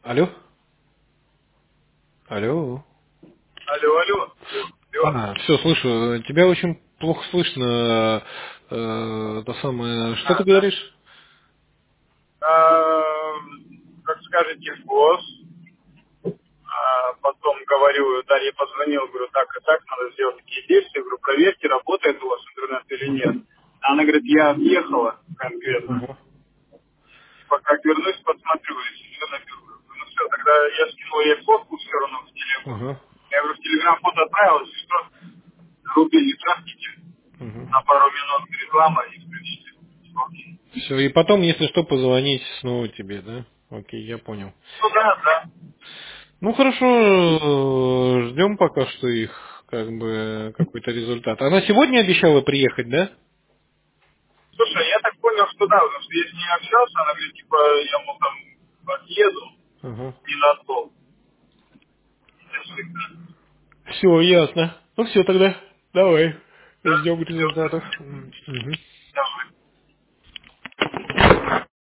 Алло? Алло? Алло, алло. Алло. Все, слышу. Тебя очень плохо слышно. То самое. Что ты говоришь? Как скажете, босс. Потом говорю, Дарья позвонил, говорю, так и так, надо сделать такие действия. Говорю, проверьте, работает у вас интернет или нет. Она говорит, я отъехала конкретно. Ага. Типа, как вернусь, посмотрю, если все наберу. Ну все, тогда я скинул ей фотку все равно в телегу. Ага. Я говорю, в телеграм фото отправил, если что, рубильник жахните. На пару минут реклама и включите. Окей. Все, и потом, если что, позвонить снова тебе, да? Окей, я понял. Ну да, да. Ну хорошо, ждем пока что их как бы какой-то результат. Она сегодня обещала приехать, да? Слушай, я так понял, что да, потому что я с ней общался, она говорит, типа, я, мол, там отъеду Ага. ненадолго. Если Все, ясно. Ну все тогда. Давай. да, Ждем все, результатов. Мгм.